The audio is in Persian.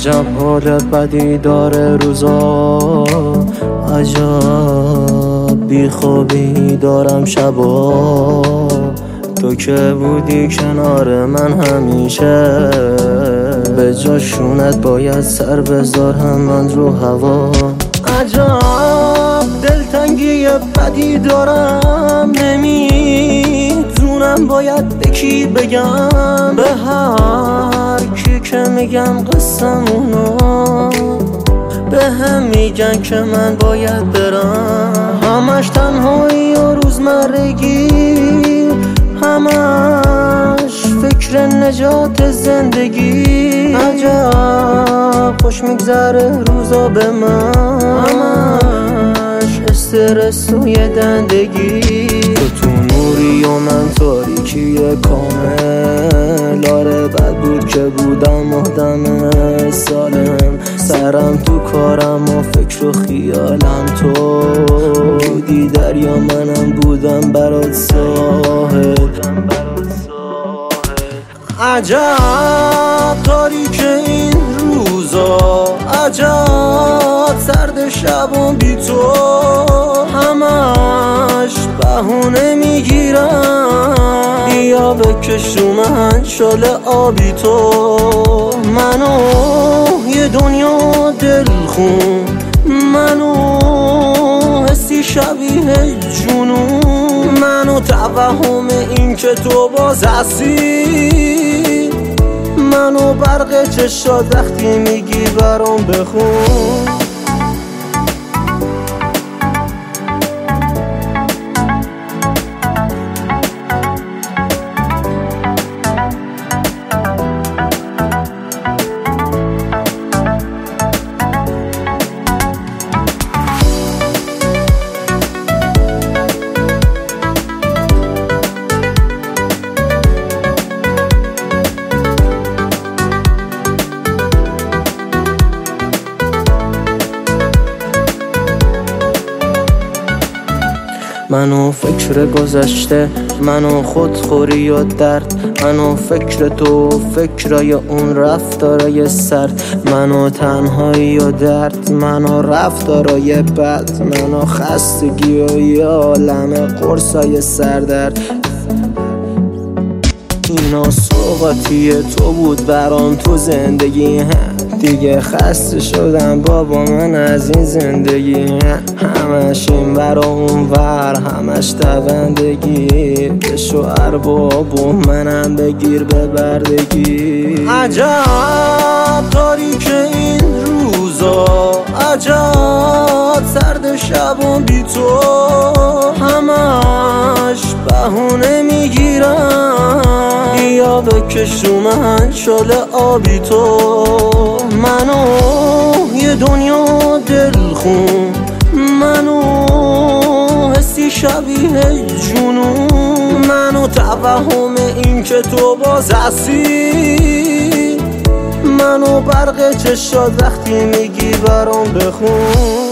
عجب حال بدی داره روزا، عجب بیخوابی دارم شبا. تو که بودی کنار من همیشه، به جاشونت باید سر بذارم من رو هوا. عجب دلتنگی بدی دارم، نمیدونم باید به کی بگم. به هر کی که میگم قصه‌مونو، به هم میگن که من باید برم. همش تنهایی و روزمرگی، همش فکر نجات زندگی. عجب خوش میگذره روزا به من، همش استرس و یه دندگی. تو نوری و من تاریکی کامل، آره بد بود که بودم مهدم سالم. سرم تو کارم و فکر و خیالم تو بودی دریا، منم بودم برات ساحل. عجب تاریک این روزا، عجب سرد شبم بی تو. همش بهونه میگیرم یا بکش رو من شال آبی تو. منو یه دنیا دلخون، منو حسی شبیه جنون، منو توهم این که تو باز هستی، منو برق چشات وقتی میگی برام بخون. منو فکر گذشته، منو خودخوری و درد، منو فکر تو فکرای اون رفتارای سرد، منو تنهایی و درد، منو رفتارای بد، منو خستگی و یه عالم قرصای سردرد. اینا سوغاتی تو بود برام تو زندگی، دیگه خسته شدم بابا من از این زندگی. همش این ور و اون ور، همش دوندگی، بشو ارباب و منم بگیر به بردگی. عجب تاریک این روزا، عجب سرد شبم بی تو. همش بهونه میگیرم یا بکش رو من شال آبی تو. منو یه دنیا دلخون، منو حسی شبیه جنون، منو توهم این که تو باز هستی، منو برق چشات وقتی میگی برام بخون.